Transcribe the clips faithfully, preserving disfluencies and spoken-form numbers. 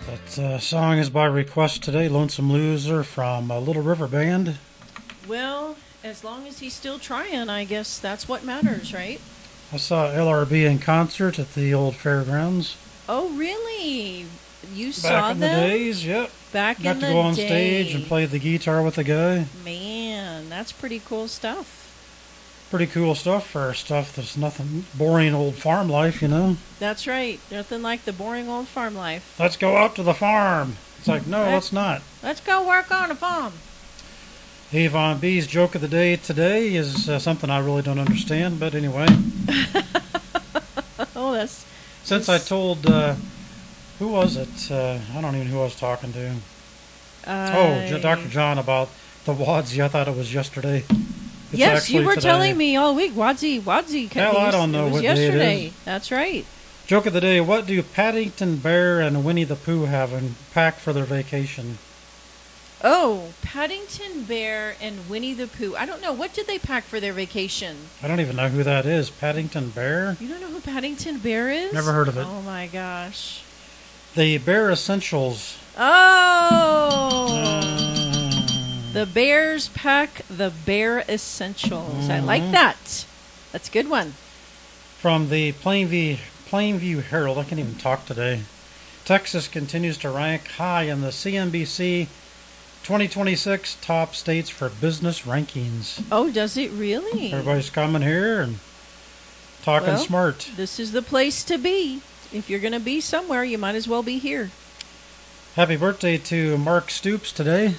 That uh, song is by request today, Lonesome Loser from uh, Little River Band. Well, as long as he's still trying, I guess that's what matters, right? I saw L R B in concert at the old fairgrounds. Oh, really? You Back saw in them? the days, yep. Back Got in to the go on day. stage and play the guitar with the guy. Man, that's pretty cool stuff. Pretty cool stuff for stuff that's nothing boring old farm life, you know. That's right. Nothing like the boring old farm life. Let's go out to the farm. It's like, no, Let's- let's not. Let's go work on a farm. Avon B's joke of the day today is uh, something I really don't understand, but anyway. Oh, that's... Since I told, uh, who was it? Uh, I don't even know who I was talking to. Oh, J- Doctor John about the Wadsy. I thought it was yesterday. It's Yes, you actually were today. telling me all week. Wadsy, Wadsy. Hell, I don't know it was what day it yesterday. is. That's right. Joke of the day, what do Paddington Bear and Winnie the Pooh have in pack for their vacation? Oh, Paddington Bear and Winnie the Pooh. I don't know. What did they pack for their vacation? I don't even know who that is. Paddington Bear? You don't know who Paddington Bear is? Never heard of it. Oh, my gosh. The Bear Essentials. Oh! Mm. The Bears pack the Bear Essentials. I like Mhm. that. That's a good one. From the Plainview, Plainview Herald. I can't even talk today. Texas continues to rank high in the C N B C twenty twenty-six top states for business rankings. Oh, does it really? Everybody's coming here and talking Well, smart. This is the place to be. If you're going to be somewhere, you might as well be here. Happy birthday to Mark Stoops today.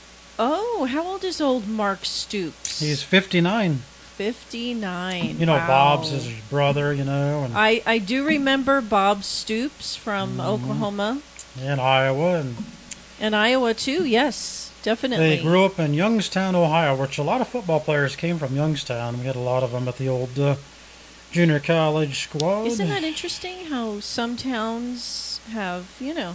Oh, how old is old Mark Stoops? He's fifty-nine. fifty-nine. You know, Wow. Bob's his brother, you know, and I, I do remember Bob Stoops from Mhm. Oklahoma in Iowa. And and Iowa, too. Yes, definitely. they grew up in Youngstown, Ohio, which a lot of football players came from Youngstown. We had a lot of them at the old uh, junior college squad. Isn't that interesting how some towns have, you know,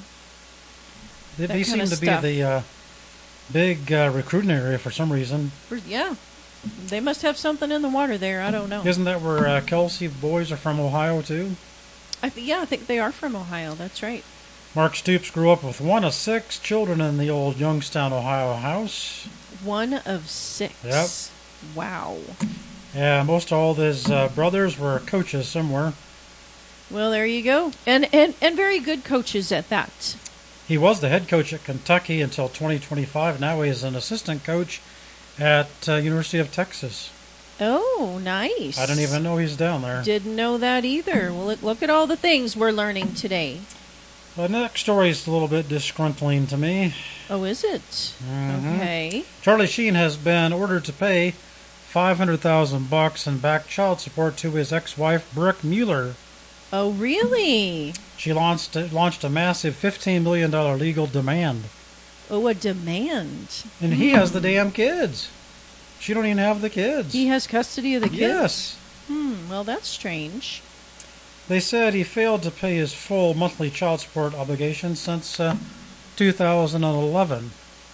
They, that they kinda seem to stuff? be the uh, big uh, recruiting area for some reason. for- yeah, they must have something in the water there. I don't know. Isn't that where uh, Kelsey boys are from Ohio, too? I th- yeah, I think they are from Ohio. That's right. Mark Stoops grew up with one of six children in the old Youngstown, Ohio house. One of six. Yep. Wow. Yeah, most all his uh, brothers were coaches somewhere. Well, there you go. And, and and very good coaches at that. He was the head coach at Kentucky until twenty twenty-five. Now he is an assistant coach at uh, University of Texas. Oh, nice. I didn't even know he's down there. Didn't know that either. Well, look, look at all the things we're learning today. The next story is a little bit disgruntling to me. Oh, is it? Mhm. Okay. Charlie Sheen has been ordered to pay five hundred thousand bucks in back child support to his ex-wife Brooke Mueller. Oh, really? She launched launched a massive fifteen million dollar legal demand, Oh, a demand. and he has the damn kids. She don't even have the kids. He has custody of the kids? Yes. Hmm, well, that's strange. They said he failed to pay his full monthly child support obligation since uh, two thousand eleven.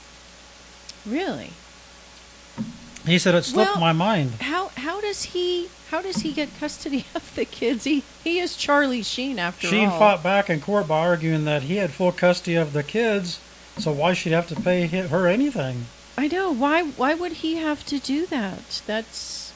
Really? He said it slipped Well, my mind. How how does he how does he get custody of the kids? He he is Charlie Sheen after Sheen all. fought back in court by arguing that he had full custody of the kids, so why should he have to pay hi- her anything? I know. Why why would he have to do that? That's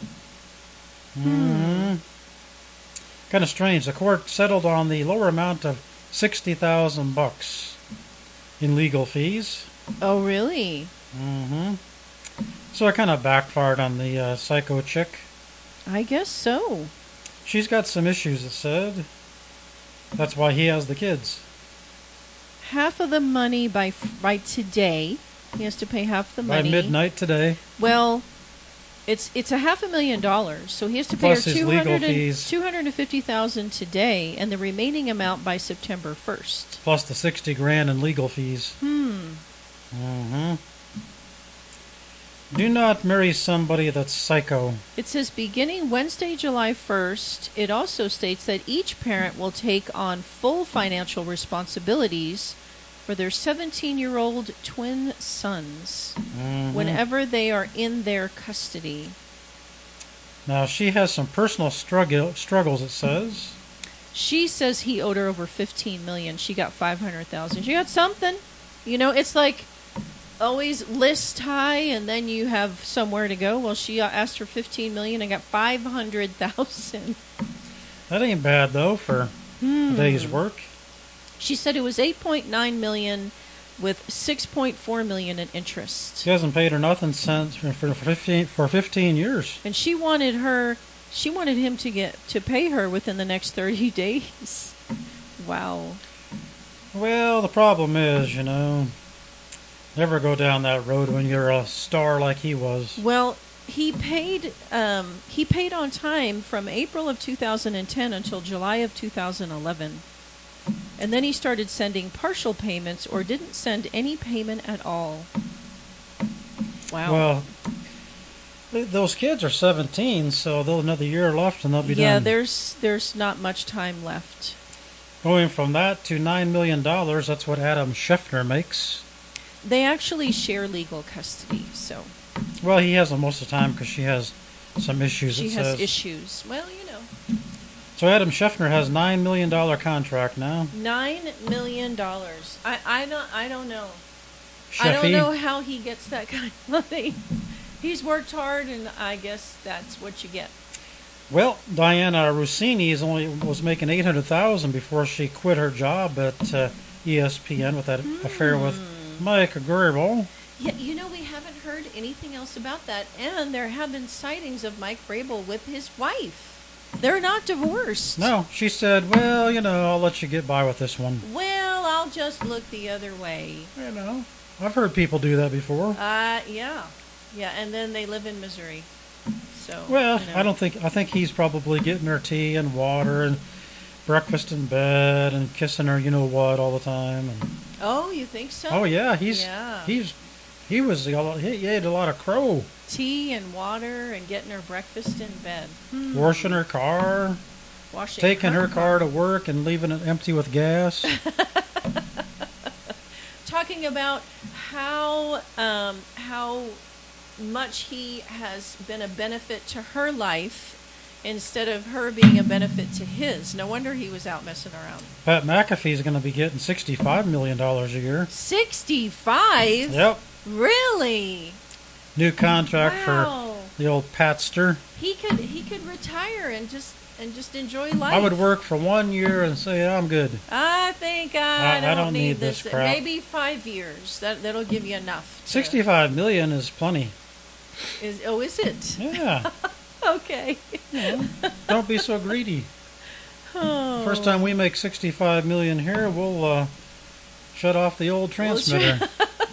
hmm Kind of strange. The court settled on the lower amount of sixty thousand bucks in legal fees. Oh, really? hmm So it kind of backfired on the uh, psycho chick. I guess so. She's got some issues, it said. That's why he has the kids. Half of the money by f- by today. He has to pay half the By money. midnight today. Well, it's it's a half a million dollars, so he has to pay Plus her his two legal hundred fees. two hundred and fifty thousand today, and the remaining amount by September first. Plus the sixty grand in legal fees. Hmm. hmm Do not marry somebody that's psycho. It says beginning Wednesday, July first. It also states that each parent will take on full financial responsibilities for their seventeen-year-old twin sons Mhm. whenever they are in their custody. Now, she has some personal struggle, struggles, it says. She says he owed her over fifteen million. She got five hundred thousand. She got something. You know, it's like always list high and then you have somewhere to go. Well, she asked for fifteen million and got five hundred thousand. That ain't bad though for Hmm. a day's work. She said it was eight point nine million with six point four million in interest. He hasn't paid her nothing since for, for fifteen for fifteen years. And she wanted her she wanted him to get to pay her within the next thirty days. Wow. Well, the problem is, you know, never go down that road when you're a star like he was. Well, he paid um, he paid on time from April of two thousand ten until July of two thousand eleven. And then he started sending partial payments or didn't send any payment at all. Wow. Well, th- those kids are seventeen, so they'll have another year left and they'll be yeah, done. there's there's not much time left. Going from that to nine million dollars, that's what Adam Scheffner makes. They actually share legal custody, so Well, he has them most of the time because she has some issues, she it has says. issues. Well, you know, So Adam Scheffner has nine million dollars contract now. nine million dollars. I I don't I don't know. I don't Sheffy. know how he gets that kind of money. He's worked hard, and I guess that's what you get. Well, Diana Rossini is only was making eight hundred thousand dollars before she quit her job at uh, E S P N with that Mm. affair with Mike Grable. Yeah, you know, we haven't heard anything else about that, and there have been sightings of Mike Vrabel with his wife. They're not divorced. No, she said, well, you know, I'll let you get by with this one. Well, I'll just look the other way. You know, I've heard people do that before. Uh, yeah. Yeah, and then they live in Missouri. So, Well, you know. I don't think, I think he's probably getting her tea and water and breakfast in bed and kissing her, you know what, all the time. And, Oh, you think so? oh, yeah, he's, Yeah. he's, he was, he ate a lot of crow. Tea and water and getting her breakfast in bed. Hmm. Washing her car, Washing taking her car to work and leaving it empty with gas. Talking about how um, how much he has been a benefit to her life instead of her being a benefit to his. No wonder he was out messing around. Pat McAfee's going to be getting sixty-five million dollars a year. sixty-five? Yep. Really? New contract Wow. for the old Patster. He could he could retire and just and just enjoy life. I would work for one year and say, I'm good. I think I, I- I don't, don't need, need this. this crap. Maybe five years. That that'll give you enough. to- sixty-five million is plenty. Is oh, is it? Yeah. Okay. Yeah. Don't be so greedy. Oh. First time we make sixty-five million here, we'll uh, shut off the old We'll shut- transmitter.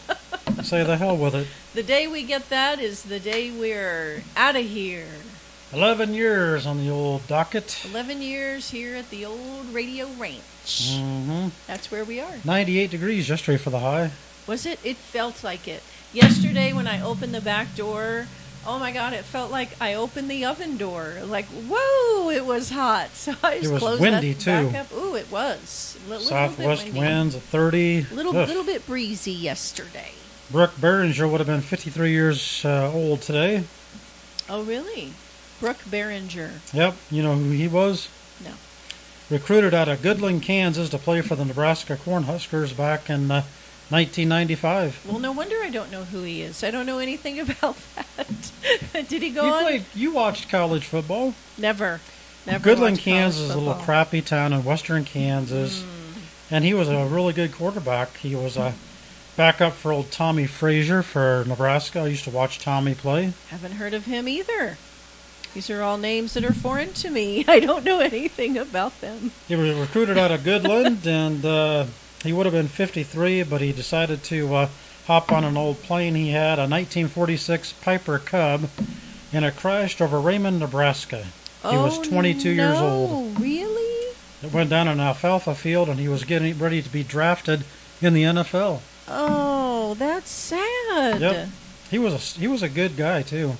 Say the hell with it. The day we get that is the day we're out of here. Eleven years on the old docket. Eleven years here at the old radio ranch. Mm-hmm. That's where we are. ninety-eight degrees yesterday for the high. Was it? It felt like it. Yesterday when I opened the back door, oh my God, it felt like I opened the oven door. Like, whoa, it was hot. So I just It was closed windy, that back too. up. Ooh, it was. A little Southwest bit windy. winds at thirty. Little, Ugh. little bit breezy yesterday. Brooke Behringer would have been fifty-three years uh, old today. Oh, really? Brooke Behringer. Yep. You know who he was? No. Recruited out of Goodland, Kansas to play for the Nebraska Cornhuskers back in uh, nineteen ninety-five. Well, no wonder I don't know who he is. I don't know anything about that. Did he go You on? played. You watched college football. Never. Never. Goodland, watched college Kansas is a little football. crappy town in western Kansas, and he was a really good quarterback. He was a backup for old Tommy Frazier for Nebraska. I used to watch Tommy play. Haven't heard of him either. These are all names that are foreign to me. I don't know anything about them. He was recruited out of Goodland, and uh, he would have been fifty-three, but he decided to uh, hop on an old plane he had, a nineteen forty-six Piper Cub, and it crashed over Raymond, Nebraska. He was Oh, twenty-two years old. no, really? It went down an alfalfa field, and he was getting ready to be drafted in the N F L. Oh, that's sad. Yep. He was a, he was a good guy, too.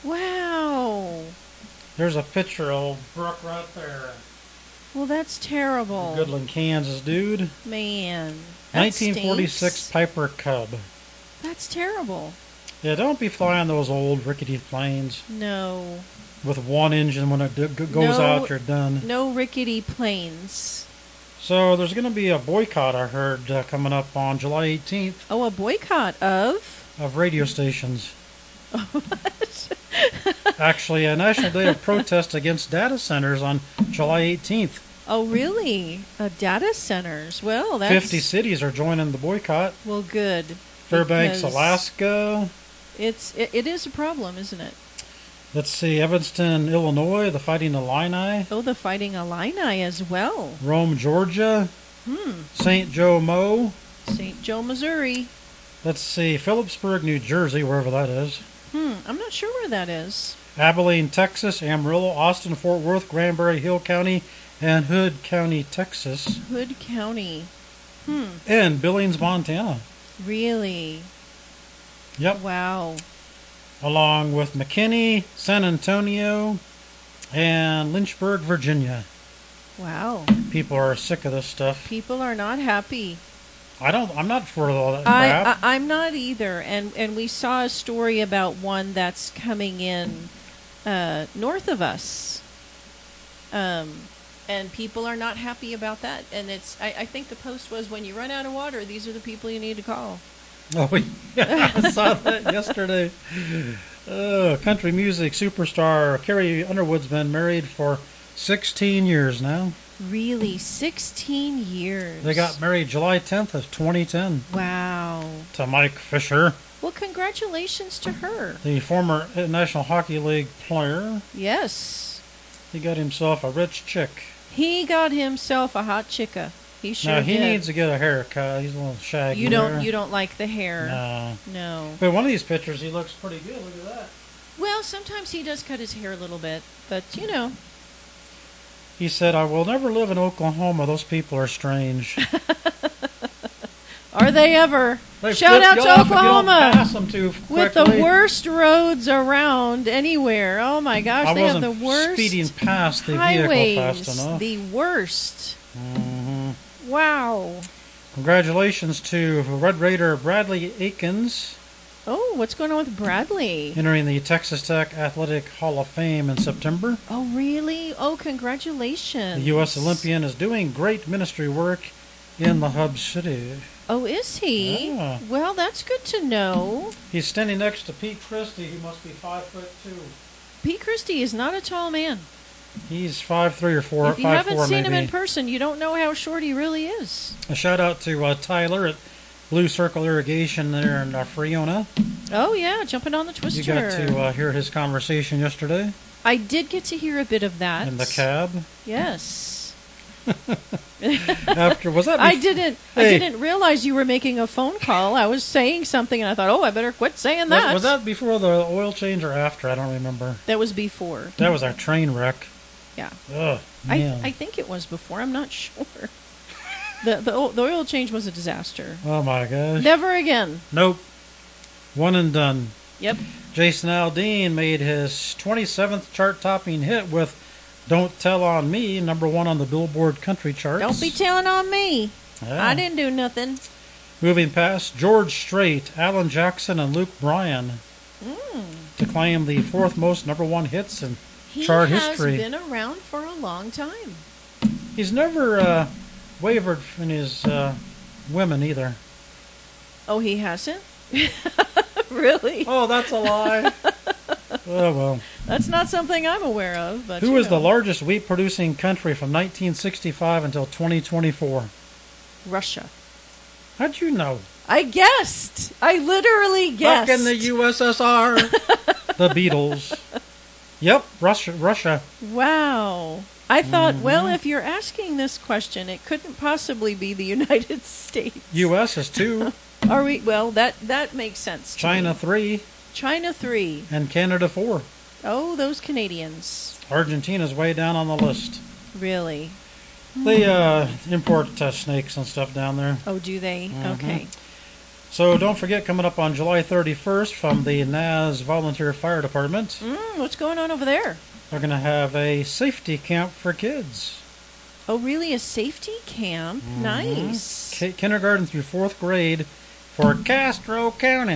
Wow. There's a picture of Brooke right there. Well, that's terrible. Goodland, Kansas, dude. Man. That nineteen forty-six stinks. Piper Cub. That's terrible. Yeah, don't be flying those old rickety planes No. with one engine. When it d- g- goes No. out, you're done. No rickety planes. So there's going to be a boycott, I heard, uh, coming up on July eighteenth Oh, a boycott of? of radio stations. What? Actually, a national day of protest against data centers on July eighteenth. Oh, really? Uh, data centers. Well, that's... fifty cities are joining the boycott. Well, good. Fairbanks, because Alaska. It's it, it is a problem, isn't it? Let's see, Evanston, Illinois, the Fighting Illini. Oh, the Fighting Illini as well. Rome, Georgia. Hmm. Saint Joe, Mo. Saint Joe, Missouri. Let's see, Phillipsburg, New Jersey, wherever that is. Hmm. I'm not sure where that is. Abilene, Texas. Amarillo, Austin, Fort Worth, Granbury, Hill County, and Hood County, Texas. Hood County. Hmm. And Billings, Montana. Really? Yep. Wow. Along with McKinney, San Antonio, and Lynchburg, Virginia. Wow. People are sick of this stuff. People are not happy. I don't. I'm not for all that I, crap. I I'm not either. And and we saw a story about one that's coming in uh, north of us. Um, and people are not happy about that. And it's I, I think the post was, when you run out of water, these are the people you need to call. Oh, yeah, I saw that yesterday. Uh, country music superstar Carrie Underwood's been married for sixteen years now. Really, sixteen years. They got married July tenth of twenty ten Wow. to Mike Fisher, Well, congratulations to her. the former National Hockey League player. Yes. He got himself a rich chick. He got himself a hot chicka. He sure Now he did. needs to get a haircut. He's a little shaggy. You don't there. you don't like the hair. No. No. But one of these pictures, he looks pretty good. Look at that. Well, sometimes he does cut his hair a little bit, but you know. He said, "I will never live in Oklahoma. Those people are strange." Are they ever? They Shout flip out you to off if you don't Oklahoma pass them too with the quickly. worst roads around anywhere. Oh my gosh, I they have wasn't the worst speeding past the highways. vehicle fast enough. The worst. hmm Wow. Congratulations to Red Raider Bradley Aikens, Oh, what's going on with Bradley? entering the Texas Tech Athletic Hall of Fame in September. Oh, really? Oh, congratulations. The U S Olympian is doing great ministry work in the hub city. Oh, is he? Yeah. Well, that's good to know. He's standing next to Pete Christie, who must be five foot two. Pete Christie is not a tall man. He's five three or four, If you five haven't four seen maybe. him in person, you don't know how short he really is. A shout out to uh, Tyler at Blue Circle Irrigation there in uh, Friona. Oh, yeah, jumping on the twister. You got to uh, hear his conversation yesterday I did get to hear a bit of that. in the cab. Yes. After was that? I bef- didn't. I Hey. didn't realize you were making a phone call. I was saying something, and I thought, "Oh, I better quit saying Was, that." was that before the oil change or after? I don't remember. That was before. That was our train wreck. Yeah. Ugh, I man. I think it was before. I'm not sure. the the oil, the oil change was a disaster. oh my gosh. Never again. Nope. One and done. Yep. Jason Aldean made his twenty-seventh chart-topping hit with "Don't Tell on Me," number one on the Billboard country charts. Don't be telling on me. Yeah. I didn't do nothing. Moving past George Strait, Alan Jackson, and Luke Bryan Mm. to claim the fourth most number one hits in He chart has history. been around for a long time. He's never uh, wavered in his uh, women either. Oh, he hasn't? Really? Oh, that's a lie. Oh, well. That's not something I'm aware of. But Who you is the know. largest wheat-producing country from nineteen sixty-five until twenty twenty-four? Russia. How'd you know? I guessed. I literally guessed. Back in the U S S R. The Beatles. Yep, Russia. Russia. Wow. I thought, Mm-hmm. well, if you're asking this question, it couldn't possibly be the United States. U S is two. Are we? Well, that that makes sense. to China me. three. China three. And Canada four. Oh, those Canadians. Argentina's way down on the list. Really? They uh, import uh, snakes and stuff down there. Oh, do they? Mhm. Okay. So don't forget, coming up on July thirty-first from the N A S Volunteer Fire Department, Mm, what's going on over there? they're going to have a safety camp for kids. Oh, really? A safety camp? Mm-hmm. Nice. Ki kindergarten through fourth grade for Castro County.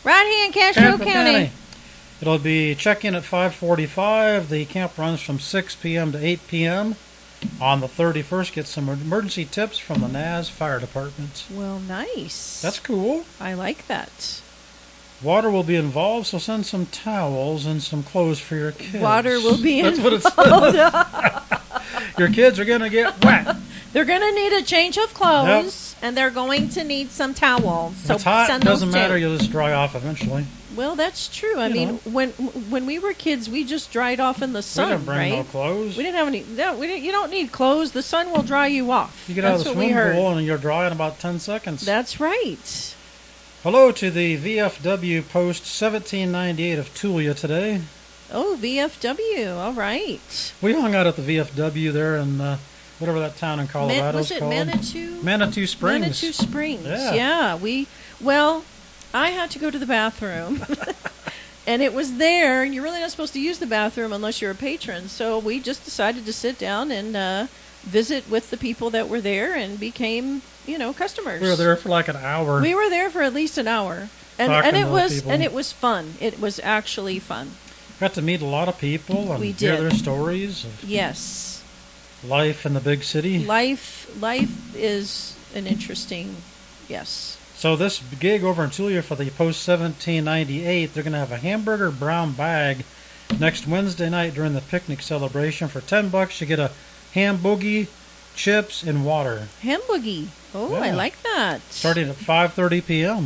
Right here in Castro Castro County. County. It'll be check-in at five forty-five. The camp runs from six p.m. to eight p.m. On the thirty-first, get some emergency tips from the N A S Fire Department. Well, nice. That's cool. I like that. Water will be involved, so send some towels and some clothes for your kids. Water will be That's involved. what it says. Your kids are going to get wet. They're going to need a change of clothes, yep. and they're going to need some towels. So if it's hot, send doesn't those matter. too. You'll just dry off eventually. Well, that's true. I You mean, know. when when we were kids, we just dried off in the sun, we didn't bring right? no clothes. We didn't have any. No, we didn't, you don't need clothes. The sun will dry you off. You get that's out of the what we swimming heard. pool and you're dry in about ten seconds. That's right. Hello to the V F W Post seventeen ninety-eight of Tulia today. Oh, V F W. All right. We hung out at the V F W there in uh, whatever that town in Colorado Man, was is it called. Manitou? Manitou Springs. Manitou Springs. Yeah. yeah. We well, I had to go to the bathroom. And it was there, and you're really not supposed to use the bathroom unless you're a patron. So we just decided to sit down and uh, visit with the people that were there and became, you know, customers. We were there for like an hour. We were there for at least an hour, and Talking and it to was people. and it was fun. It was actually fun. Got to meet a lot of people and We hear did. their stories of Yes, life in the big city. life life is an interesting. Yes. So this gig over in Tulia for the Post seventeen ninety-eight, they're going to have a hamburger brown bag next Wednesday night during the picnic celebration. For ten bucks, you get a ham boogie, chips, and water. Ham boogie. Oh, I Yeah. like that. Starting at five thirty p.m.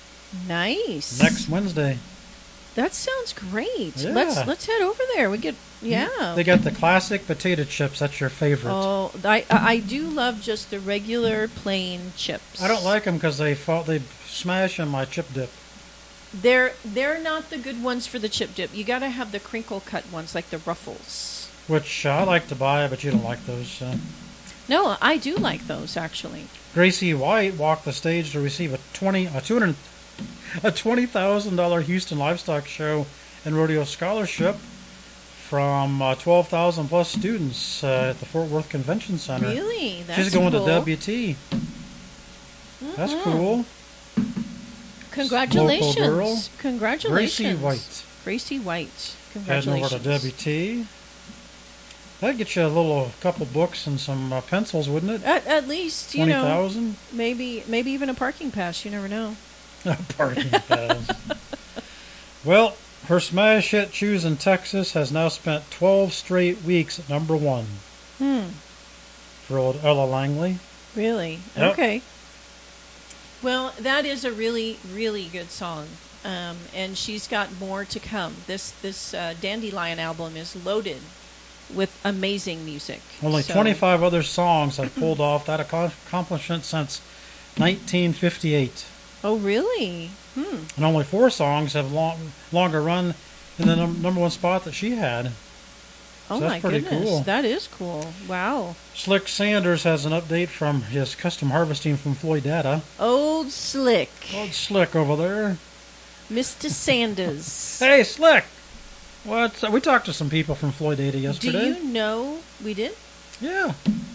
Nice. next Wednesday. That sounds great. Yeah. Let's let's head over there. We get yeah. They got the classic potato chips. That's your favorite. Oh, I I do love just the regular plain chips. I don't like them because they fall, they smash in my chip dip. They're they're not the good ones for the chip dip. You got to have the crinkle cut ones like the Ruffles. Which uh, I like to buy, but you don't like those. Uh. No, I do like those actually. Gracie White walked the stage to receive a twenty a two hundred a twenty thousand dollar Houston Livestock Show and Rodeo Scholarship from uh, twelve thousand plus students uh, at the Fort Worth Convention Center. Really? That's She's going cool. to W T. That's Mhm. cool. Congratulations! Local girl. Congratulations, Gracie White. Gracie White. Heading over Congratulations. to W T. That'd get you a little a couple books and some uh, pencils, wouldn't it? At, at least you Twenty know thousand. maybe maybe even a parking pass. You never know. Parking pass. Well, her smash hit "Choose" in Texas has now spent twelve straight weeks at number one Hmm. for old Ella Langley. Really? Yep. Okay. Well, that is a really, really good song, um, and she's got more to come. This this uh, Dandelion album is loaded with amazing music. Only So- twenty-five other songs have pulled off that ac- accomplishment since nineteen fifty-eight. Oh, really? Hmm. And only four songs have long, longer run in the num- number one spot that she had. Oh So that's my pretty goodness, cool. that is cool. Wow. Slick Sanders has an update from his custom harvesting from Floyd Data. Old Slick, Old Slick over there. Mister Sanders. Hey, Slick! What? We talked to some people from Floyd Data Do yesterday. you know we did? Yeah.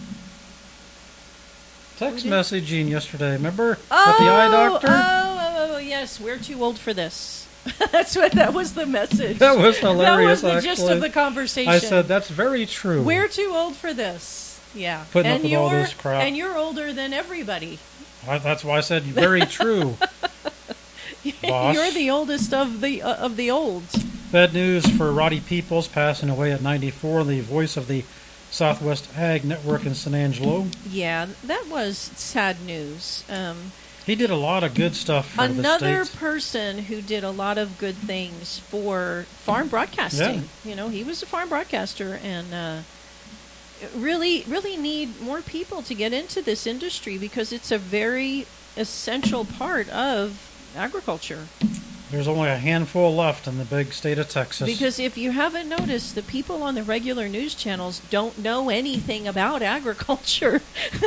Text We did? messaging yesterday. Remember Oh, at the eye doctor? Oh, oh, oh, yes. We're too old for this. That's what. That was the message. That was hilarious, That was the gist actually. of the conversation. I said that's very true. We're too old for this. Yeah. Putting up and with you're, all this crap. And you're older than everybody. I, that's why I said very true. Boss. You're the oldest of the uh, of the old. Bad news for Roddy Peoples, passing away at ninety-four, the voice of the Southwest Ag Network in San Angelo. Yeah, that was sad news. Um, He did a lot of good stuff for another the state. person who did a lot of good things for farm broadcasting. You know, he was a farm broadcaster, and uh, really, really need more people to get into this industry because it's a very essential part of agriculture. There's only a handful left in the big state of Texas. Because if you haven't noticed, the people on the regular news channels don't know anything about agriculture.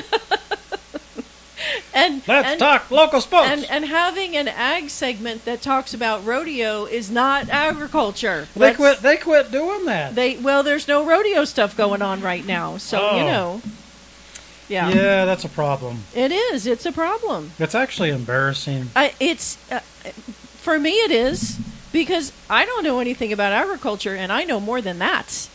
and Let's and, talk local sports. and and having an ag segment that talks about rodeo is not agriculture. they That's- quit. They quit doing that. They well, there's no rodeo stuff going on right now, so you Oh. know. Yeah. yeah, that's a problem. It is. It's a problem. It's actually embarrassing. I, it's uh, For me, it is because I don't know anything about agriculture, and I know more than that.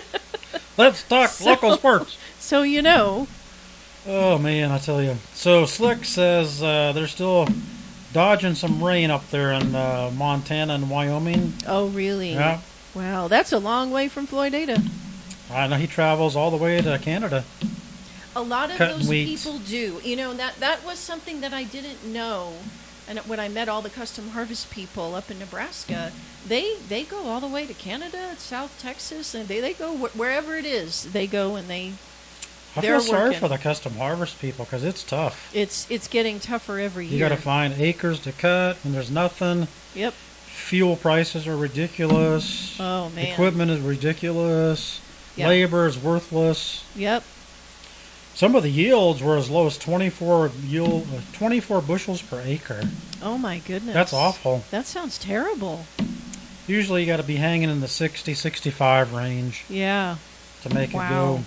Let's talk So- local sports. So you know, Oh man, I tell you. So Slick says uh, they're still dodging some rain up there in uh, Montana and Wyoming. oh really? Yeah, Wow, that's a long way from Floydada. I know he travels all the way to Canada. A lot of Cutting those weeds. people do. You know, that that was something that I didn't know. And when I met all the custom harvest people up in Nebraska, they they go all the way to Canada, South Texas, and they, they go wh- wherever it is. They go and they I They're feel sorry working. for the custom harvest people because it's tough. it's it's getting tougher every You year. got to find acres to cut, and there's nothing. Yep. Fuel prices are ridiculous. Oh man. Equipment is ridiculous. Yeah. Labor is worthless. Yep. Some of the yields were as low as twenty-four yield, uh, twenty-four bushels per acre. Oh my goodness. That's awful. That sounds terrible. Usually you got to be hanging in the sixty, sixty-five range Yeah. to make Wow. it go.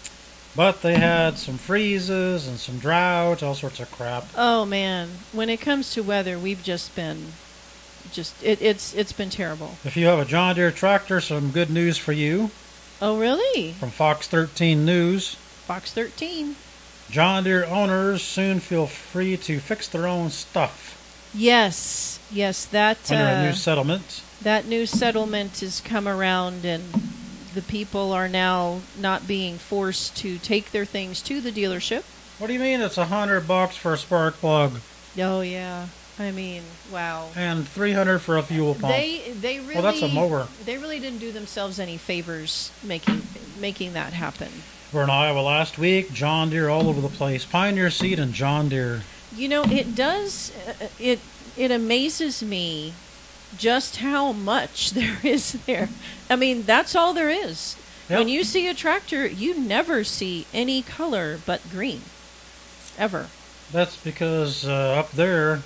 But they had some freezes and some drought, all sorts of crap. Oh man. When it comes to weather, we've just been just it, it's it's been terrible. If you have a John Deere tractor, some good news for you Oh really? from Fox thirteen News. Fox thirteen. John Deere owners soon feel free to fix their own stuff Yes, yes, that under a uh, new settlement. that new settlement has come around, and the people are now not being forced to take their things to the dealership. What do you mean it's a hundred bucks for a spark plug Oh yeah, I mean, wow. and three hundred for a fuel pump? They they really Well, that's a mower. They really didn't do themselves any favors making making that happen. We're in Iowa last week. John Deere all over the place. Pioneer Seed and John Deere. You know, it does uh, it it amazes me just how much there is there. I mean, that's all there is. Yep. When you see a tractor, you never see any color but green. Ever. That's because uh, up there,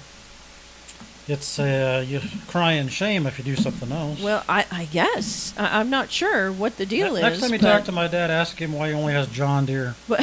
it's uh, you crying shame if you do something else. Well, I, I guess. I, I'm not sure what the deal Ne- is. Next time you but, talk to my dad, ask him why he only has John Deere. but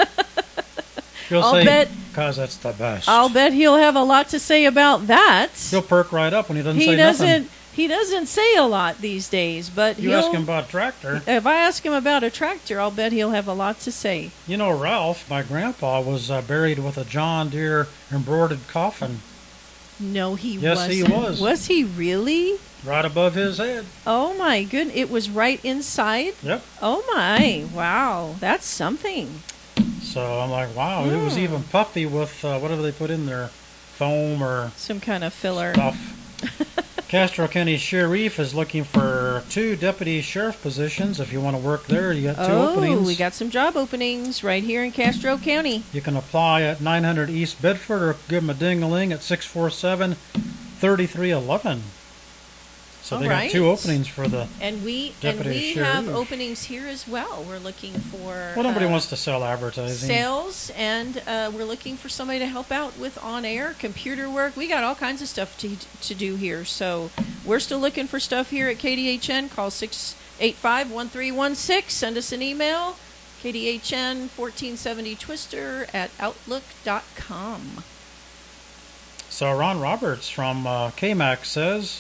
He'll I'll say, bet- because that's the best. I'll bet he'll have a lot to say about that. He'll perk right up when he doesn't he say doesn't nothing. he doesn't say a lot these days, but You he'll ask him about a tractor. if I ask him about a tractor, I'll bet he'll have a lot to say. You know, Ralph, my grandpa, was uh, buried with a John Deere embroidered coffin No, he Yes, wasn't. he was. Was he really? right above his head. Oh my goodness! It was right inside. Yep. Oh my! Wow, that's something. So I'm like, wow, it was Hmm. even puffy with uh, whatever they put in there, foam or Some kind of filler. stuff. Castro County Sheriff is looking for two deputy sheriff positions. If you want to work there, you got two Oh, openings. we got some job openings right here in Castro County. You can apply at nine hundred East Bedford or give them a ding-a-ling at six four seven, three three one one. So All they right. got two openings for the. And we Deputy and we sheriff. have openings here as well. We're looking for Well, nobody uh, wants to sell advertising. sales, and uh, we're looking for somebody to help out with on-air computer work. We got all kinds of stuff to to do here, so we're still looking for stuff here at K D H N. Call six eight five, one three one six. Send us an email, K D H N fourteen seventy Twister at outlook dot com. So Ron Roberts from uh, K MAX says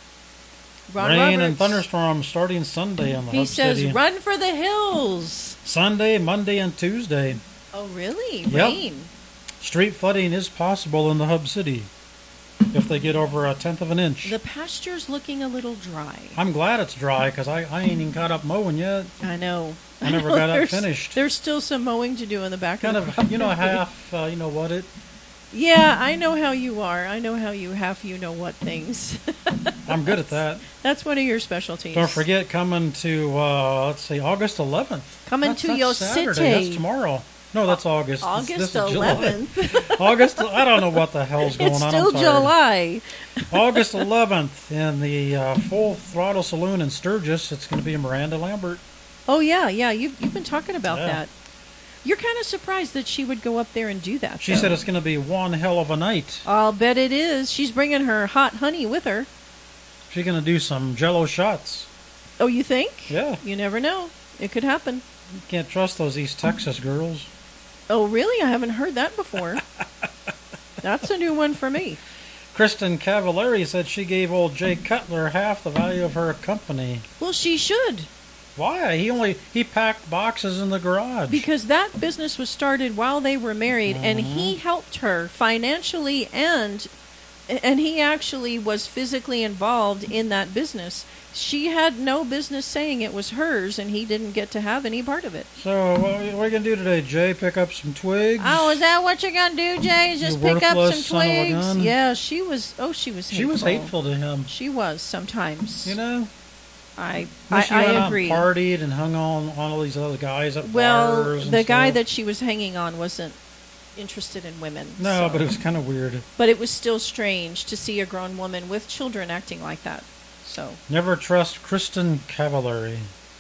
Ron rain and Roberts, thunderstorms starting Sunday on the he Hub says, City. "Run for the hills." Sunday, Monday, and Tuesday. Oh, really? Yep. Rain. Street flooding is possible in the Hub City if they get over a tenth of an inch. The pasture's looking a little dry. I'm glad it's dry because I, I ain't even got up mowing yet. I know. I never know got that there's- finished. There's still some mowing to do in the back Kind of the of, you know, property. half, uh, you know what it. Yeah, I know how you are. I know how you half you know what things. I'm good at that. That's one of your specialties. Don't forget, coming to, uh, let's see, August eleventh. Coming That's- to that's your Saturday. city. That's tomorrow. No, that's August. This- August this is July. eleventh. August, I don't know what the hell's going It's on. still I'm tired. July. August eleventh in the uh, Full Throttle Saloon in Sturgis. It's going to be Miranda Lambert. Oh yeah, yeah. You've you've been talking about Yeah. that. You're kind of surprised that she would go up there and do that. She though. said it's going to be one hell of a night. I'll bet it is. She's bringing her hot honey with her. She's going to do some Jello shots. Oh, you think? Yeah, You never know. It could happen. you can't trust those East Texas girls. Oh, really? I haven't heard that before. That's a new one for me. Kristen Cavallari said she gave old Jay Cutler half the value of her company. Well, she should. Why? He only he packed boxes in the garage. Because that business was started while they were married, uh-huh. and he helped her financially, and and he actually was physically involved in that business. She had no business saying it was hers, and he didn't get to have any part of it. So what are you going to do today, Jay? Pick up some twigs? Oh, is that what you're going to do, Jay? Is just You pick up worthless some son of a twigs? gun. Yeah, she was, oh, she was hateful. She was hateful to him. She was sometimes. You know? I Then I, she I went agree. out and partied and hung on, on all these other guys at Well, bars and the guy stuff. that she was hanging on wasn't interested in women. No, so. but it was kind of weird. But it was still strange to see a grown woman with children acting like that. So Never trust Kristen Cavallari.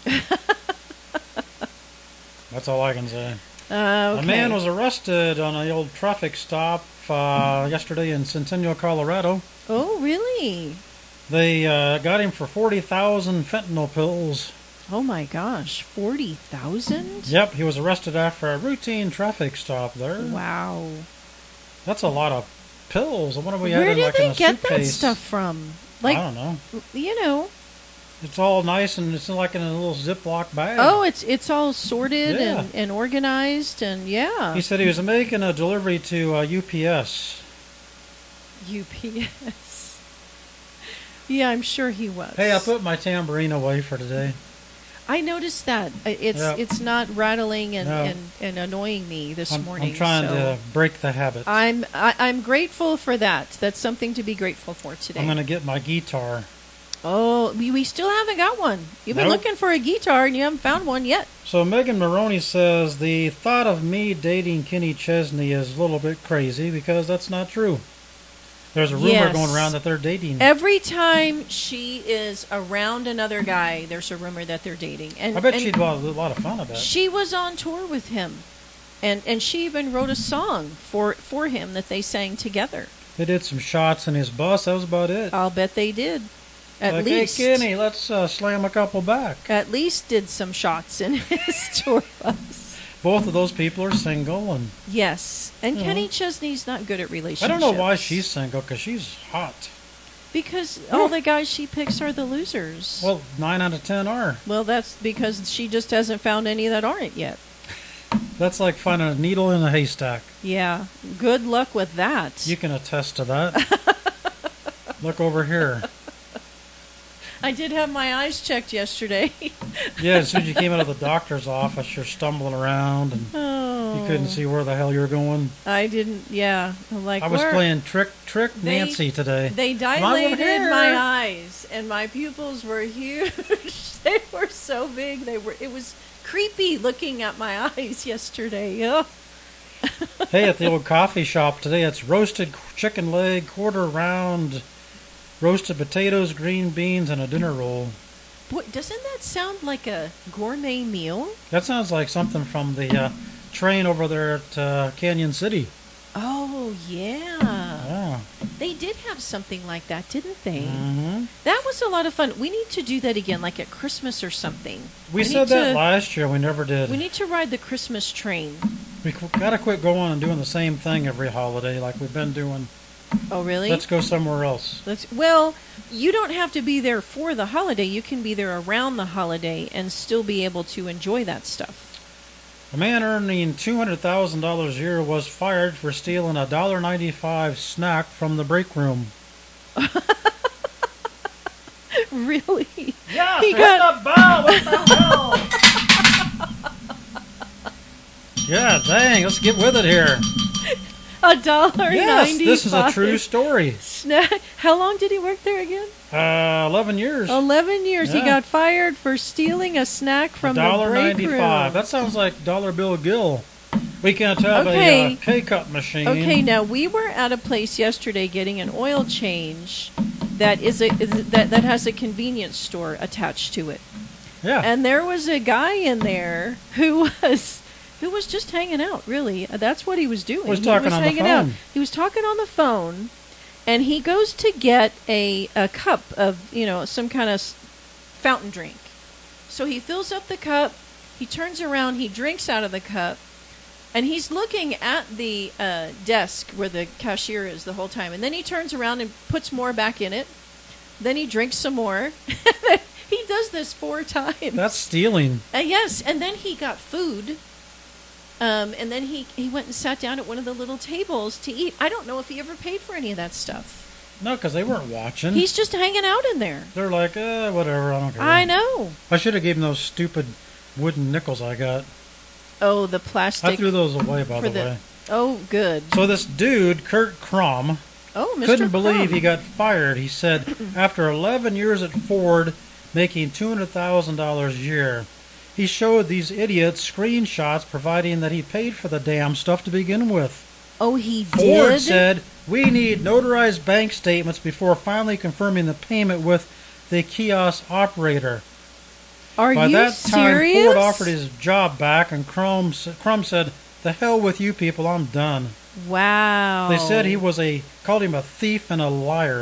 That's all I can say. uh, okay. A man was arrested on an old traffic stop uh, yesterday in Centennial, Colorado. Oh, really? They uh, got him for forty thousand fentanyl pills. Oh my gosh, forty thousand? Yep, he was arrested after a routine traffic stop there. Wow. That's a lot of pills. I wonder if we had Where it did like they in a get that suitcase. stuff from? I Like, don't know. you know. It's all nice and it's like in a little Ziploc bag. Oh, it's it's all sorted Yeah. and, and organized, and yeah. He said he was making a delivery to uh, U P S. U P S. Yeah, I'm sure he was. Hey, I put my tambourine away for today. I noticed that. I- It's Yep. it's not rattling and, No. and, and annoying me this I'm, morning. I'm trying so to break the habit. I'm I, I'm grateful for that. That's something to be grateful for today. I'm going to get my guitar. Oh, we, we still haven't got one. You've been Nope. looking for a guitar and you haven't found one yet. So Megan Maroney says the thought of me dating Kenny Chesney is a little bit crazy because that's not true. There's a rumor Yes. going around that they're dating. Every time she is around another guy, there's a rumor that they're dating. And I bet and she'd have a lot of fun of that. she was on tour with him, and and she even wrote a song for for him that they sang together. They did some shots in his bus. That was about it. I'll bet they did. At like, least, hey, Kenny, let's uh, slam a couple back. at least did some shots in his tour bus. Both of those people are single, and Yes, and Yeah. Kenny Chesney's not good at relationships. I don't know why she's single because she's hot. Because all the guys she picks are the losers. Well, nine out of ten are. Well, that's because she just hasn't found any that aren't yet. That's like finding a needle in a haystack. Yeah, good luck with that. You can attest to that. Look over here. I did have my eyes checked yesterday. Yeah, as soon as you came out of the doctor's office, you're stumbling around and Oh. you couldn't see where the hell you were going. I didn't, yeah. I'm like, I was where? playing trick, trick They- Nancy today. They over dilated here. my eyes, and my pupils were huge. They were so big. They were. It was creepy looking at my eyes yesterday. Oh. Hey, at the old coffee shop today, it's roasted chicken leg, quarter round, roasted potatoes, green beans, and a dinner roll. Boy, doesn't that sound like a gourmet meal? That sounds like something from the uh, train over there at uh, Canyon City. Oh, yeah. Yeah. They did have something like that, didn't they? hmm That was a lot of fun. We need to do that again, like at Christmas or something. We, We said need that to- last year. We never did. We need to ride the Christmas train. We qu- gotta quit going and doing the same thing every holiday like we've been doing. Oh, really? Let's go somewhere else. Let's, well, you don't have to be there for the holiday. You can be there around the holiday and still be able to enjoy that stuff. A man earning two hundred thousand dollars a year was fired for stealing a one dollar ninety-five snack from the break room. Really? Yeah, He hit got- the bell! What the hell? Yeah, dang, let's get with it here. A dollar Yes, ninety-five. this is a true story. snack. How long did he work there again? Uh, eleven years. Eleven years. He Yeah. got fired for stealing a snack from the dollar break ninety-five. room. That sounds like Dollar Bill Gill. We can't have Okay. a uh, K-cut machine. Okay, now we were at a place yesterday getting an oil change that is a is, that that has a convenience store attached to it, Yeah. and there was a guy in there who was who was just hanging out. Really, that's what he was doing. Was he talking was on the hanging out. phone. He was talking on the phone, and he goes to get a a cup of you know some kind of s- fountain drink. So he fills up the cup. He turns around. He drinks out of the cup. And he's looking at the uh, desk where the cashier is the whole time. And then he turns around and puts more back in it. Then he drinks some more. He does this four times. That's stealing. Uh, yes, and then he got food. Um, and then he, he went and sat down at one of the little tables to eat. I don't know if he ever paid for any of that stuff. No, because they weren't watching. He's just hanging out in there. They're like, eh, whatever, I don't care. I know. I should have given those stupid wooden nickels I got. Oh, the plastic. I threw those away, by the, the way. Oh, good. So this dude, Kurt Crum, oh, Mister couldn't believe Crum. he got fired. He said after eleven years at Ford, making two hundred thousand dollars a year, he showed these idiots screenshots providing that he paid for the damn stuff to begin with. Oh, he Ford did? said, we need notarized bank statements before finally confirming the payment with the kiosk operator. Are By you that time, serious? Ford offered his job back, and Crum, Crum said, the hell with you people, I'm done. Wow. They said he was a, called him a thief and a liar.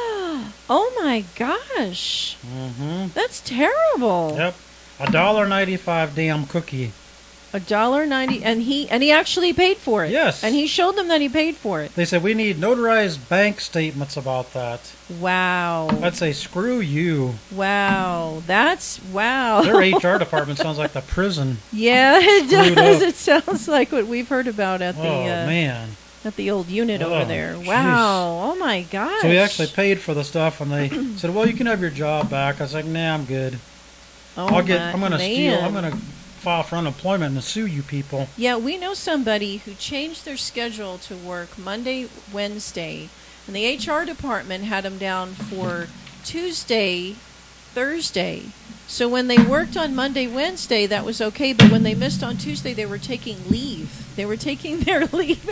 Oh my gosh. Mm-hmm. That's terrible. Yep. A dollar ninety-five damn cookie. A dollar ninety, and he and he actually paid for it. Yes. And he showed them that he paid for it. They said, we need notarized bank statements about that. Wow. I'd say, screw you. Wow. That's wow. Their H R department sounds like the prison. Yeah, it Screwed does. up. It sounds like what we've heard about at the Oh, uh, man. at the old unit Oh, over there. jeez. Wow. Oh my gosh. So we actually paid for the stuff, and they said, well, you can have your job back. I was like, nah, I'm good. Oh I'll get. my I'm going to steal. I'm man. going to file for unemployment and sue you people. Yeah, we know somebody who changed their schedule to work Monday, Wednesday, and the H R department had them down for Tuesday, Thursday. So when they worked on Monday, Wednesday, that was okay, but when they missed on Tuesday, they were taking leave. They were taking their leave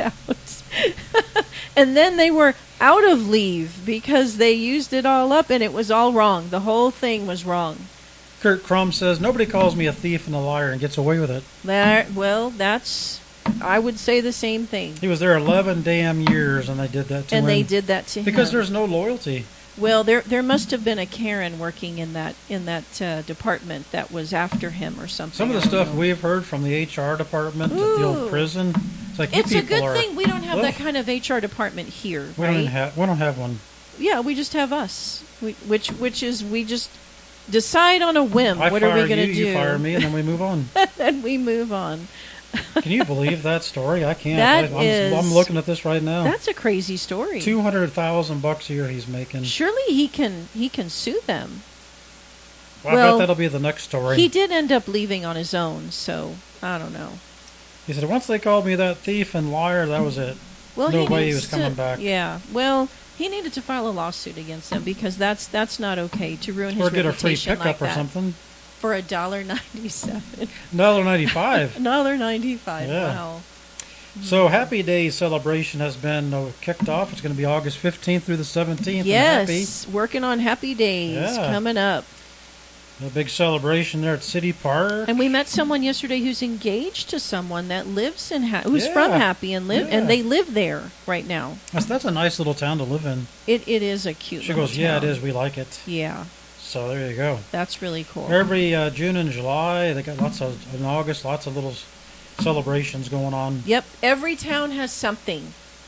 out. And then they were out of leave because they used it all up, and it was all wrong. The whole thing was wrong. Kurt Crum says, nobody calls me a thief and a liar and gets away with it. That, well, that's, I would say the same thing. He was there eleven damn years, and they did that to him. And they did that to him. Because there's no loyalty. Well, there there must have been a Karen working in that in that uh, department that was after him or something. Some of the I don't stuff know. we've heard from the H R department at the Ooh. old prison, it's like, you It's a people good are, thing we don't have Ugh. that kind of H R department here, we right? don't even have we don't have one. Yeah, we just have us, we, which which is we just decide on a whim. I what fire are we going to you, do? you fire me, and then we move on. And we move on. Can you believe that story? I can't. That I, I'm, is- I'm looking at this right now. That's a crazy story. Two hundred thousand bucks a year he's making. Surely he can he can sue them. Well, I well, bet that'll be the next story. He did end up leaving on his own, so I don't know. He said, once they called me that thief and liar, that was it. Well, No he way he needs was coming to- back. Yeah. Well, he needed to file a lawsuit against them because that's that's not okay to ruin his Or get a free reputation pickup like or that something. for a dollar ninety-seven. Dollar ninety-five. Dollar ninety-five. Yeah. Wow. So Happy Day celebration has been uh, kicked off. It's going to be August fifteenth through the seventeenth. Yes, working on Happy Days Yeah. coming up. A big celebration there at City Park. And we met someone yesterday who's engaged to someone that lives in ha- who's from Yeah. Happy and live Yeah. and they live there right now. That's, that's a nice little town to live in. It it is a cute. She little goes, yeah, it town. is. We like it. Yeah, So there you go. that's really cool. Every uh, June and July, they got lots of, in August, lots of little s- celebrations going on. Yep, every town has something.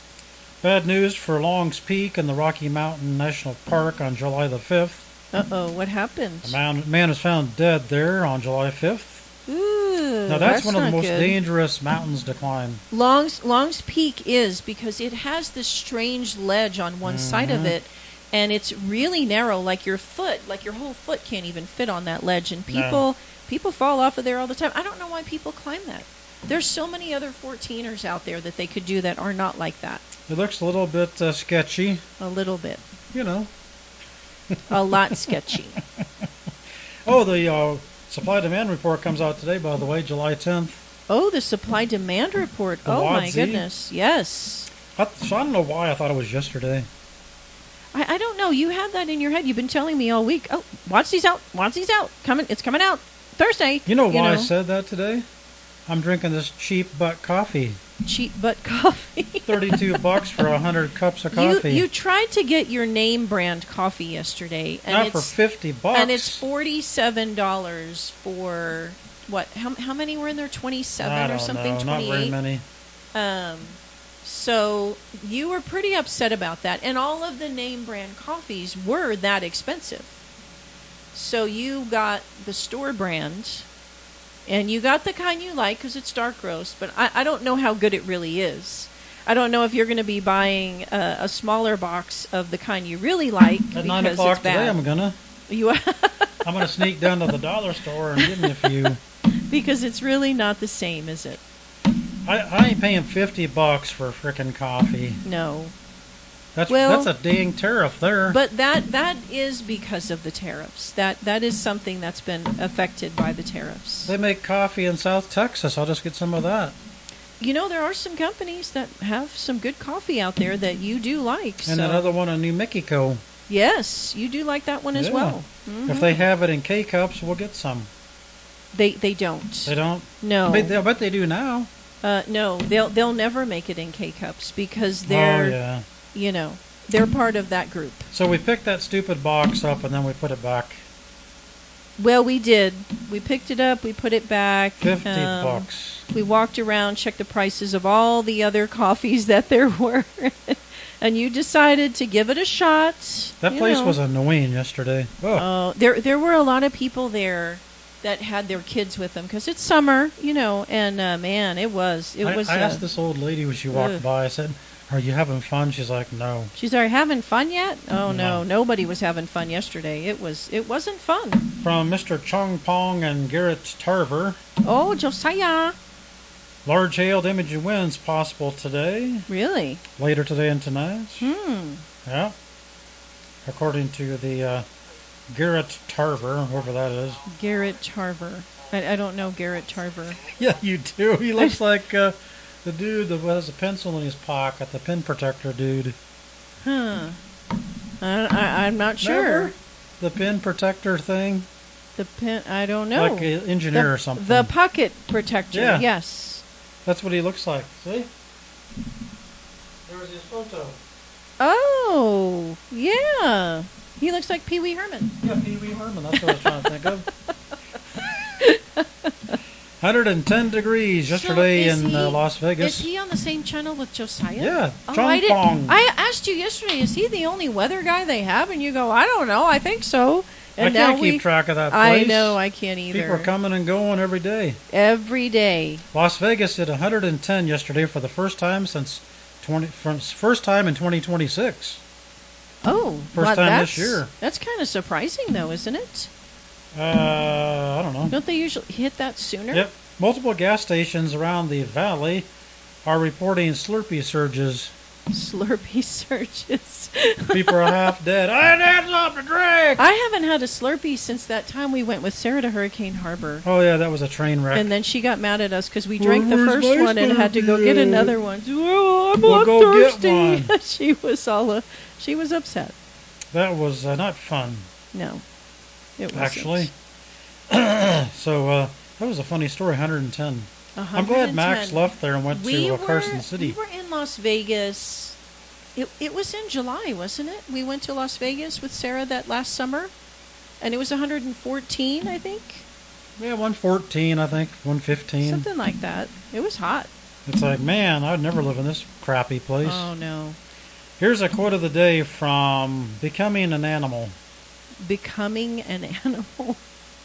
Bad news for Long's Peak and the Rocky Mountain National Park on July the fifth. Uh oh, what happened? A man, man is found dead there on July fifth. Ooh, Now that's, one of the not most good. dangerous mountains to climb. Long's Long's Peak is because it has this strange ledge on one side of Mhm. it, and it's really narrow. Like your foot, like your whole foot can't even fit on that ledge, and No. people people fall off of there all the time. I don't know why people climb that. There's so many other fourteeners out there that they could do that are not like that. It looks a little bit uh, sketchy, A little bit, you know. a lot sketchy. Oh, the uh, supply-demand report comes out today, by the way, July tenth. Oh, the supply demand report. The oh my W A D Z? goodness, yes. I, so I don't know why I thought it was yesterday. I, I don't know. You have that in your head. You've been telling me all week. Oh, watch these out. Watch these out. Coming. It's coming out Thursday. You know why I said that today? I'm drinking this cheap butt coffee. Cheap butt coffee. thirty-two bucks for one hundred cups of You coffee. you tried to get your name brand coffee yesterday, and Not it's for fifty bucks. and it's forty seven dollars for what? How how many were in there? twenty-seven I or don't something? know, not very twenty-eight. many. Um, so you were pretty upset about that, and all of the name brand coffees were that expensive. So you got the store brand, and you got the kind you like because it's dark roast, but I, I don't know how good it really is. I don't know if you're going to be buying a, a smaller box of the kind you really like At because nine o'clock it's bad. today, I'm gonna. You I'm gonna sneak down to the dollar store and get me a few. because it's really not the same, is it? I, I ain't paying fifty bucks for frickin' coffee. No. That's Well, that's a dang tariff there. But that that is because of the tariffs. That that is something that's been affected by the tariffs. They make coffee in South Texas. I'll just get some of that. You know, there are some companies that have some good coffee out there that you do like. And so. another one in New Mexico. Yes, you do like that one as Yeah. well. Mhm. If they have it in K cups, we'll get some. They they don't. They don't. No. I bet, I bet they do now. Uh, no, they'll they'll never make it in K cups because they're Oh yeah. you know they're part of that group. So we picked that stupid box up and then we put it back. Well, we did. We picked it up. We put it back. Fifty um, bucks. We walked around, checked the prices of all the other coffees that there were, and you decided to give it a shot. That you place know. was annoying yesterday. Oh, Uh, there there were a lot of people there that had their kids with them because it's summer, you know. And uh, man, it was it I, was. I uh, asked this old lady when she walked ugh. by. I said, "Are you having fun?" She's like, "No." She's already having fun yet? Oh no, No. nobody was having fun yesterday. It was it wasn't fun. From Mister Chung Pong and Garrett Tarver, Oh, Josiah, large-hailed image winds possible today, really? later today and tonight. Hmm. Yeah. According to the uh, Garrett Tarver, whoever that is. Garrett Tarver. I, I don't know Garrett Tarver. Yeah, you do. He looks like uh, the dude that has a pencil in his pocket, the pen protector dude. Huh. I, I, I'm not sure. Remember the pen protector thing? The pen. I don't know. Like an engineer the, or something. The pocket protector. Yeah. Yes. That's what he looks like. See? There's his photo. Oh, yeah. He looks like Pee Wee Herman. Yeah, Pee Wee Herman. That's what I was trying to think of. one hundred ten degrees yesterday So is in he- uh, Las Vegas. Is he on the same channel with Josiah? Yeah, Oh, Chung I, didn't- Pong. I asked you yesterday, is he the only weather guy they have? And you go, I don't know. I think so. And I can't now we, keep track of that I place. know. I can't either. People are coming and going every day. Every day. Las Vegas did one hundred ten yesterday for the first time since twenty. From first time in twenty twenty-six. Oh, First well, time that's, this year. That's kind of surprising, though, isn't it? Uh, I don't know. Don't they usually hit that sooner? Yep. Multiple gas stations around the valley are reporting Slurpee surges. Slurpee surges. People are half dead. I need something to drink. I haven't had a Slurpee since that time we went with Sarah to Hurricane Harbor. Oh yeah, that was a train wreck. And then she got mad at us because we drank the Where's first my one and had to go get Slurpee? another one. Oh, I'm We'll all go get thirsty. one. she was all uh, she was upset. That was uh, not fun, No, it wasn't. actually. So uh, that was a funny story. one hundred ten. I'm glad Max one hundred ten. left there and went We to uh, were, Carson City. We were in Las Vegas. It it was in July, wasn't it? We went to Las Vegas with Sarah that last summer, and it was one hundred fourteen, I think, Yeah, one fourteen, I think, one fifteen. something like that. It was hot. It's like, man, I'd never live in this crappy place. Oh no, Here's a quote of the day from Becoming an Animal. becoming an animal.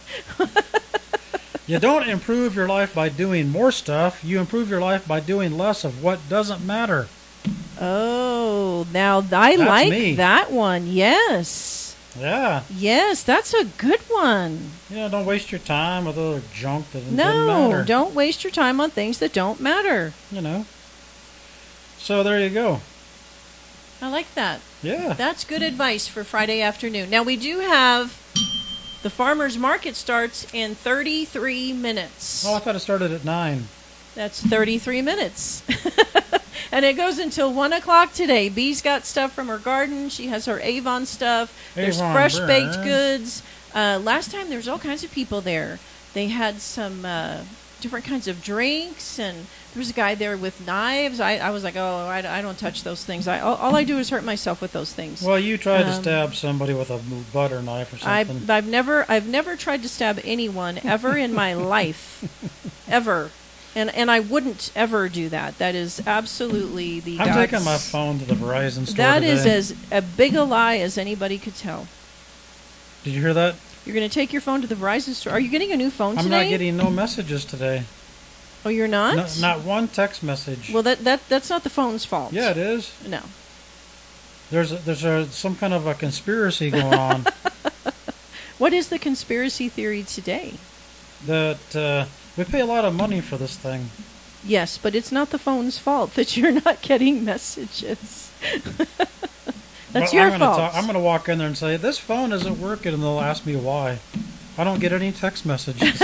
You don't improve your life by doing more stuff. You improve your life by doing less of what doesn't matter. Oh, now I That's like me. that one. Yes. Yeah. Yes, that's a good one. Yeah, don't waste your time with other junk that doesn't No, matter. don't waste your time on things that don't matter. You know. So there you go. I like that. Yeah. That's good advice for Friday afternoon. Now, we do have the farmer's market starts in thirty-three minutes. Oh, I thought it started at nine. That's thirty-three minutes. And it goes until one o'clock today. Bee's got stuff from her garden. She has her Avon stuff. There's Avon fresh baked brand. goods. Uh, last time there was all kinds of people there. They had some uh, different kinds of drinks, and there was a guy there with knives. I, I was like, oh, I, I don't touch those things. I all, all I do is hurt myself with those things. Well, you tried to Um, stab somebody with a butter knife or something. I've, I've never I've never tried to stab anyone ever in my life, ever, and and I wouldn't ever do that. That is absolutely the. I'm God's, taking my phone to the Verizon store That today. is as a big a lie as anybody could tell. Did you hear that? You're going to take your phone to the Verizon store. Are you getting a new phone I'm today? not getting no messages today. Oh, you're not? No, not one text message. Well, that that that's not the phone's fault. Yeah, it is. No. There's a, there's a, some kind of a conspiracy going on What is the conspiracy theory today? that uh, we pay a lot of money for this thing. Yes, but it's not the phone's fault that you're not getting messages. That's But your I'm gonna fault. talk- I'm going to walk in there and say, this phone isn't working, and they'll ask me why. I don't get any text messages.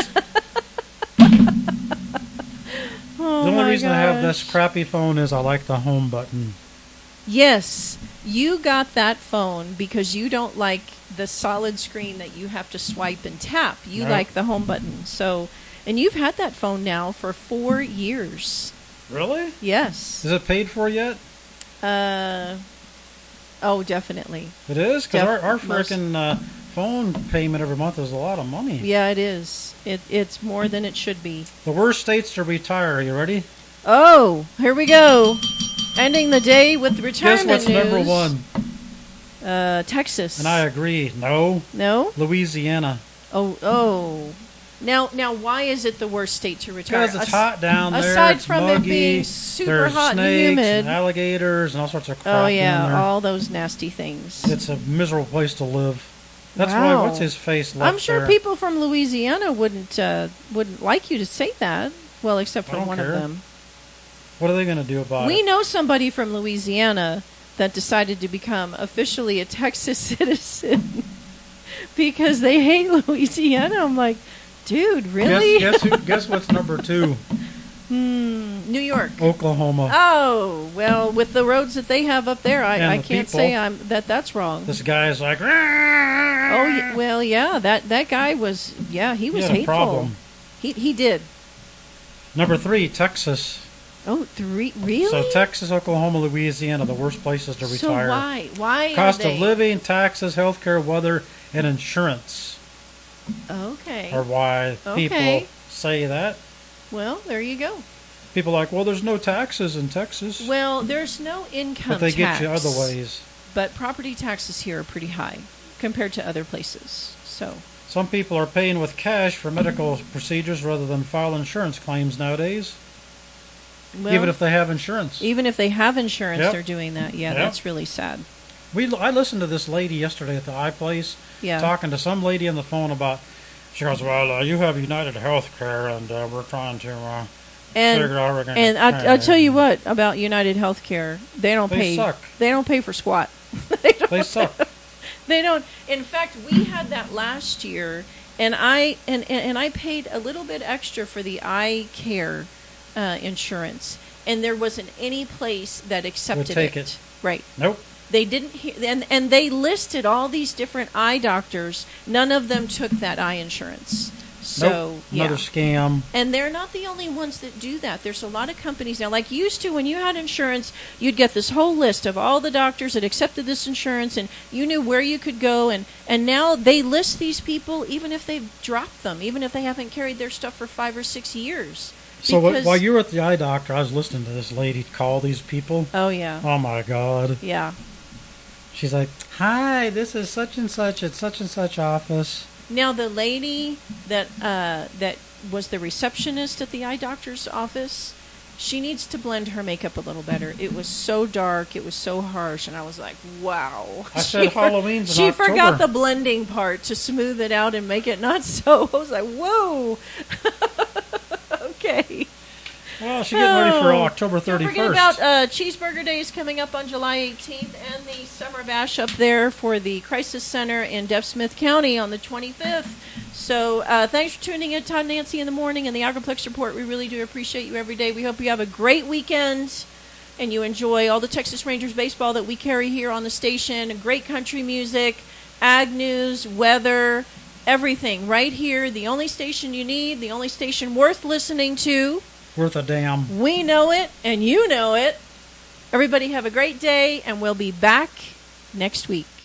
Oh The only my reason I have gosh. this crappy phone is I like the home button. Yes, you got that phone because you don't like the solid screen that you have to swipe and tap. You No. like the home button. So, and you've had that phone now for four years. Really? Yes. Is it paid for yet? Uh, oh, definitely. It is? Because Def- our, our most- freaking uh, phone payment every month is a lot of money. Yeah, it is. It it's more than it should be. The worst states to retire. Are you ready? Oh, here we go. Ending the day with Guess retirement what's news. number one? Uh, Texas. And I agree. No. No? Louisiana. Oh, oh. Now, now, why is it the worst state to retire? Because it's As- hot down there. aside it's from it muggy. being super There's hot and snakes humid. alligators and all sorts of crap Oh down yeah, there. all those nasty things. It's a miserable place to live. That's Wow. why. What's his face left I'm sure there? people from Louisiana wouldn't uh, wouldn't like you to say that. Well, except I for don't one care. of them. What are they going to do about We it? know somebody from Louisiana that decided to become officially a Texas citizen because they hate Louisiana. I'm like, dude, really? Guess, guess, who, guess what's number two? Hmm, New York. Oklahoma. Oh well, with the roads that they have up there, I, And I the can't people. say I'm that that's wrong. This guy's like, Oh y- well, yeah, that that guy was yeah he was had a hateful. problem. He he did. Number three, Texas. Oh, three really? So Texas, Oklahoma, Louisiana, the worst places to So retire. why why Cost are they? of living, taxes, healthcare, weather, and insurance Okay. are why Okay. people say that. Well, there you go. People are like, well, there's no taxes in Texas, Well, there's no income but they tax, get you other ways. But property taxes here are pretty high compared to other places. So Some people are paying with cash for medical procedures rather than file insurance claims nowadays, well, even if they have insurance. even if they have insurance, Yep. they're doing that. Yeah, Yep. that's really sad. We I listened to this lady yesterday at the iPlace Yeah. talking to some lady on the phone about. She goes, well, uh, you have United Healthcare, and uh, we're trying to uh, And figure out how we're going and to. I I tell you what about United Healthcare, they don't They pay. suck. They don't pay for squat. they, don't, They suck. they don't. In fact, we had that last year, and I and, and, and I paid a little bit extra for the eye care uh, insurance, and there wasn't any place that accepted take it. Right. Nope. They didn't hear, and and they listed all these different eye doctors. None of them took that eye insurance. So Nope. yeah. Another scam. And they're not the only ones that do that. There's a lot of companies now, like used to when you had insurance, you'd get this whole list of all the doctors that accepted this insurance, and you knew where you could go. And, and now they list these people even if they've dropped them, even if they haven't carried their stuff for five or six years. So wh- Because- while you were at the eye doctor, I was listening to this lady call these people. Oh, yeah. Oh my God. Yeah. She's like, hi, this is such and such at such and such office. Now, the lady that uh, that was the receptionist at the eye doctor's office, she needs to blend her makeup a little better. It was so dark, it was so harsh, and I was like, wow. I said for- Halloween's in She October. forgot the blending part to smooth it out and make it not so. I was like, whoa. Okay. Well, she's getting ready for Oh. October Don't thirty-first. forget about uh, Cheeseburger Days coming up on July eighteenth and the Summer Bash up there for the Crisis Center in Deaf Smith County on the twenty-fifth. So uh, thanks for tuning in, Todd and Nancy in the morning and the Agriplex Report. We really do appreciate you every day. We hope you have a great weekend and you enjoy all the Texas Rangers baseball that we carry here on the station, great country music, ag news, weather, everything right here. The only station you need, the only station worth listening to. Worth a damn. We know it, and you know it. Everybody have a great day, and we'll be back next week.